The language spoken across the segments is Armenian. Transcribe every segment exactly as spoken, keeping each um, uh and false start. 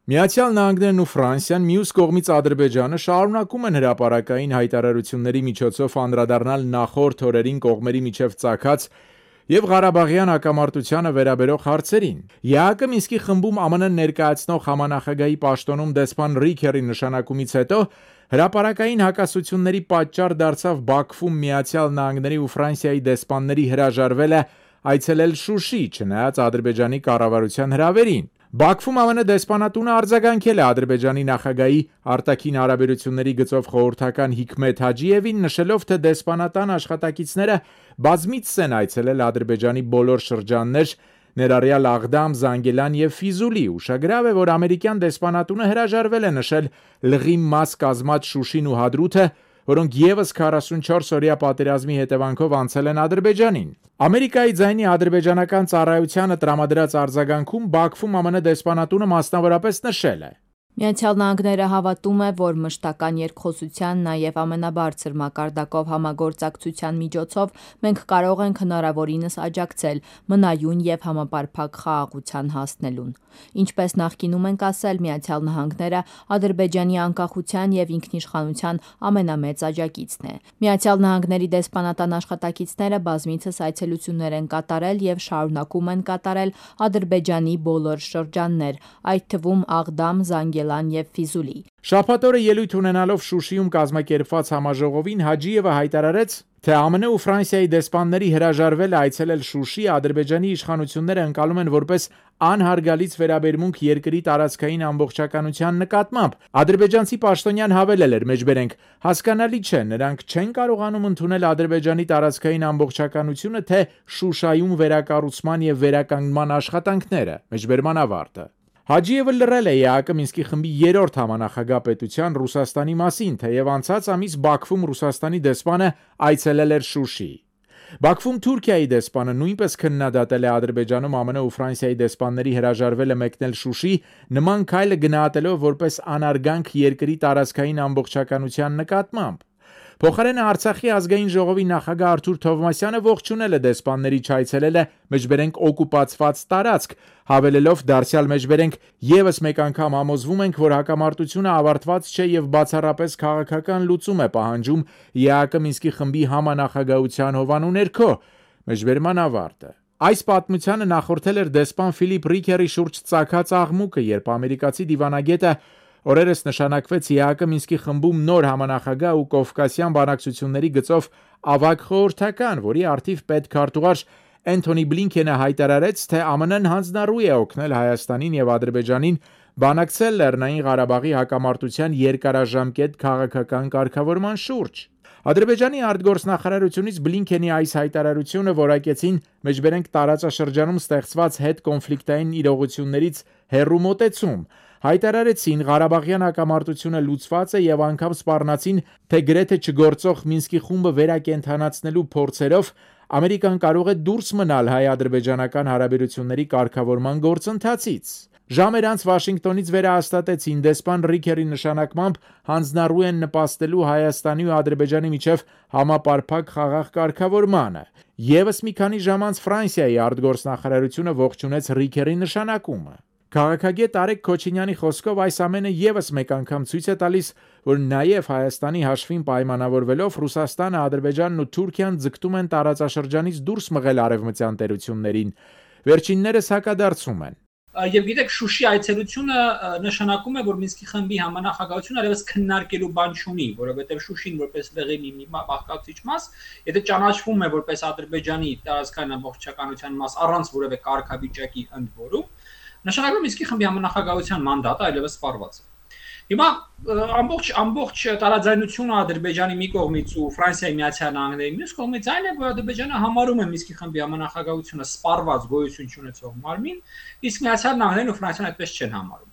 Միացյալ Նահանգներն ու Ֆրանսիան մյուս կողմից Ադրբեջանը շարունակում են հրապարակային հայտարարությունների միջոցով անդրադառնալ նախորդ օրերին կողմերի միջև ծագած եւ Ղարաբաղյան հակամարտությանը վերաբերող հարցերին։ ԵԱՀԿ Մինսկի խմբում ԱՄՆ ներկայացնող համանախագահի պաշտոնում դեսպան Ռիքերի նշանակումից հետո հրապարակային հակասությունների պատճառ դարձավ Բաքվում Միացյալ Նահանգների ու Ֆրանսիայի դեսպանների հրաժարվելը այցելել Շուշի, չնայած Ադրբեջանի կառավարության հրավերին։ Բաքվում ԱՄՆ դեսպանատունը արձագանքել է Ադրբեջանի նախագահի արտաքին հարաբերությունների գծով խորհրդական Հիքմեթ Հաջիևին, նշելով, թե դեսպանատան աշխատակիցները բազմիցս են այցելել Ադրբեջանի բոլոր շրջաններ, ներառյալ Աղդամ, Զանգելան եւ Ֆիզուլի։ Ուշագրավ է, որ ամերիկյան դեսպանատունը հրաժարվել է նշել լղի մաս կազմած Շուշին ու Հադրութը, որոնք ևս քառասունչորս օրյա պատերազմի հետևանքով անցել են Ադրբեջանին։ Ամերիկայի ձայնի ադրբեջանական ծառայությանը տրամադրած արձագանքում Բաքվում ԱՄՆ դեսպանատունը մասնավորապես նշել է. Միացյալ Նահանգները հավատում է, որ մշտական երկխոսության, նաև ամենաբարձր մակարդակով համագործակցության միջոցով մենք կարող ենք հնարավորինս աջակցել մնայուն եւ համապարփակ խաղաղության հասնելուն։ Ինչպես նախկինում ենք ասել, Միացյալ Նահանգները Ադրբեջանի անկախության եւ ինքնիշխանության ամենամեծ աջակիցն է։ Միացյալ Նահանգների դեսպանատան աշխատակիցները բազմիցս այցելություններ են կատարել եւ շարունակում են կատարել Ադրբեջանի բոլոր շրջաններ, այդ թվում Աղդամ, Զանգելան եւ Ֆիզուլի։ Շաբաթ օրը ելույթ ունենալով Շուշիում կազմակերպված համաժողովին Հաջիևը հայտարարեց, թե ԱՄՆ ու Ֆրանսիայի դեսպանների հրաժարվելը այցելել Շուշի Ադրբեջանի իշխանությունները ընկալում են որպես անհարգալից վերաբերմունք երկրի տարածքային ամբողջականության նկատմամբ։ Ադրբեջանցի պաշտոնյան հավելել էր. «Մեջբերենք, հասկանալի չէ, նրանք չեն կարողանում ընդունել Ադրբեջանի տարածքային ամբողջականությունը, թե Շուշայում վերակառուցման եւ վերականգնման աշխատանքները»։ Մեջբերման ավարտը։ Հաջիևը լռել է ԵԱՀԿ Մինսկի խմբի երրորդ համանախագահ պետության Ռուսաստանի մասին, թեև անցած ամիս Բաքվում Ռուսաստանի դեսպանը այցելել էր Շուշի։ Բաքվում Թուրքիայի դեսպանը նույնպես քննադատել է Ադրբեջանում ԱՄՆ ու Ֆրանսիայի դեսպանների հրաժարվելը մեկնել Շուշի, նման քայլը գնահատելով որպես անարգանք երկրի տարածքային ամբողջականության նկատմամբ։ Փոխարենը Արցախի ազգային ժողովի նախագահ Արթուր Թովմասյանը ողջունել է դեսպանների չայցելելը մեջբերենք օկուպացված տարածք, հավելելով դարձյալ մեջբերենք եւս մեկ անգամ համոզվում ենք, որ հակամարտությունը ավարտված չէ եւ բացառապես քաղաքական լուծում է պահանջում ԵԱՀԿ Մինսկի խմբի համանախագահության հովանու ներքո։ Մեջբերման ավարտը։ Այս պատմությանը նախորդել էր դեսպան Ֆիլիպ Ռիքերի շուրջ ծագած աղմուկը, երբ ամերիկացի դիվանագետը օրերս նշանակվեց ԵԱՀԿ Մինսկի խմբում նոր համանախագահ ու կովկասյան բանակցությունների գծով ավագ խորհրդական, որի առթիվ պետքարտուղար Էնթոնի Բլինքենը հայտարարեց, թե ԱՄՆ-ն հանձնառու է օգնել Հայաստանին եւ Ադրբեջանին բանակցել Լեռնային Ղարաբաղի հակամարտության երկարաժամկետ քաղաքական կարգավորման շուրջ։ Ադրբեջանի արտգործնախարարությունից Բլինքենի այս հայտարարությունը որակեցին մեջբերենք տարածաշրջանում ստեղծված հետ-կոնֆլիկտային իրողություններից հեռու մոտեցում։ Հայտարարեցին Ղարաբաղյան հակամարտությունը լուծված է եւ անգամ սպառնացին, թե գրեթե չգործող Մինսկի խումբը վերակենդանացնելու փորձերով Ամերիկան կարող է դուրս մնալ հայ-ադրբեջանական հարաբերությունների կարգավորման գործընթացից։ Ժամեր անց Վաշինգտոնից վերահաստատեցին դեսպան Ռիքերի նշանակմամբ հանձնառու են նպաստելու Հայաստանի ու Ադրբեջանի միջև համապարփակ խաղաղ կարգավորմանը։ Եվս մի քանի ժամ անց Ֆրանսիայի արտգործնախարարությունը ողջունեց Ռիքերի նշանակումը։ Քաղաքագետ Արեգ Քոչինյանի խոսքով այս ամենը եւս մեկ անգամ ցույց է տալիս, որ նաեւ Հայաստանի հաշվին պայմանավորվելով Ռուսաստանը, Ադրբեջանն ու Թուրքիան ձգտում են տարածաշրջանից դուրս մղել արևմտյան տերություններին։ Վերջիններս հակադարձում են։ Եվ գիտեք, Շուշի այցելությունը նշանակում է, որ Մինսկի խմբի համանախագահությունը այլևս քննարկելու բան չունի, որովհետև Շուշին որպես լեգի մի բաղկացուցիչ մաս, եթե ճանաչվում է որպես Ադրբեջանի տարածքային ամբողջականության մաս առանց որևէ կարգավիճակի ընդ որում, նշանակում Մինսկի խմբի համանախագահության մանդատը այլևս սպառված է։ Հիմա ամբողջ ամբողջ տարաձայնությունը Ադրբեջանի մի կողմից ու Ֆրանսիայի Միացյալ Նահանգների մյուս կողմից այն է, որ Ադրբեջանը համարում է Մինսկի խմբի համանախագահությունը սպառված գոյություն չունեցող մարմին, իսկ Միացյալ Նահանգներն ու Ֆրանսիան այդպես չեն համարում։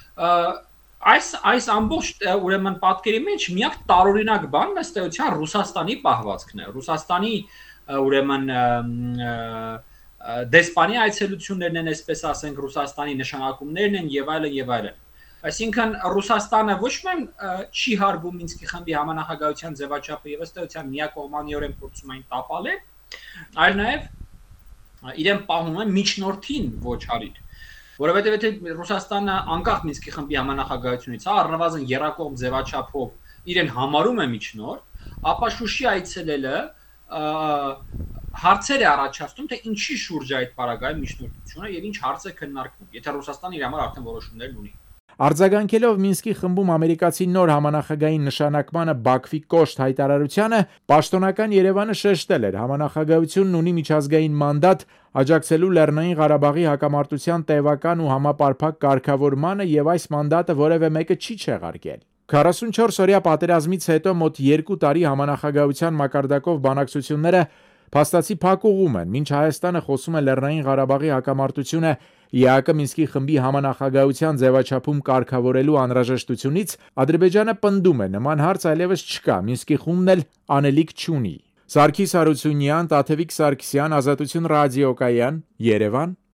Այս այս ամբողջ ուրեմն պատկերի մեջ միակ տարօրինակ բանն ըստ էության Ռուսաստանի պահվածքն է։ Ռուսաստանի ուրեմն դեսպանի այցելություններն են, այսպես ասենք, Ռուսաստանի նշանակումներն են եւ այլն եւ այլն։ Այսինքն Ռուսաստանը ոչ միայն չի հարգում Մինսկի խմբի համանախագահության ձևաչափը եւ ըստ էության միակողմանիորեն փորձում այն տապալել, այլ նաեւ իրեն պահում է միջնորդին ոչ հարիր, որովհետև եթե Ռուսաստանը անկախ Մինսկի խմբի համանախագահությունից, հա, առնվազն երակողմ ձևաչափով իրեն համարում է միջնորդ, ապա Շուշի այցելելը հարցեր է առաջացնում, թե ինչի շուրջ է այդ պարագայում միջնորդությունը եւ ինչ հարց է քննարկվում, եթե Ռուսաստանը իր համար արդեն որոշումներ ունի։ Արձագանքելով Մինսկի խմբում ամերիկացի նոր համանախագահի նշանակմանը Բաքվի կոշտ հայտարարությանը, պաշտոնական Երևանը շեշտել էր, համանախագահությունն ունի միջազգային մանդատ աջակցելու Լեռնային Ղարաբաղի հակամարտության տևական ու համապարփակ կարգավորմանը եւ այս մանդատը որևէ մեկը չի չեղարկել։ քառասունչորս օրյա պատերազմից հետո մոտ երկու տարի համանախագահության մակարդակով բանակցությունները փաստացի փակ ուղում են, մինչ Հայաստանը խոսում է Լեռնային Ղարաբաղի հակամարտությունը ԵԱԿ Մինսկի խմբի համանախագահության ձևաչափում կարգավորելու անհրաժեշտությունից, Ադրբեջանը պնդում է նման հարց այլևս չկա, Մինսկի խումբն էլ անելիք չունի։ Սարգիս Հարությունյան, Տաթևիկ Սարգսյան, Ազատություն ռադիոկայան, Երևան։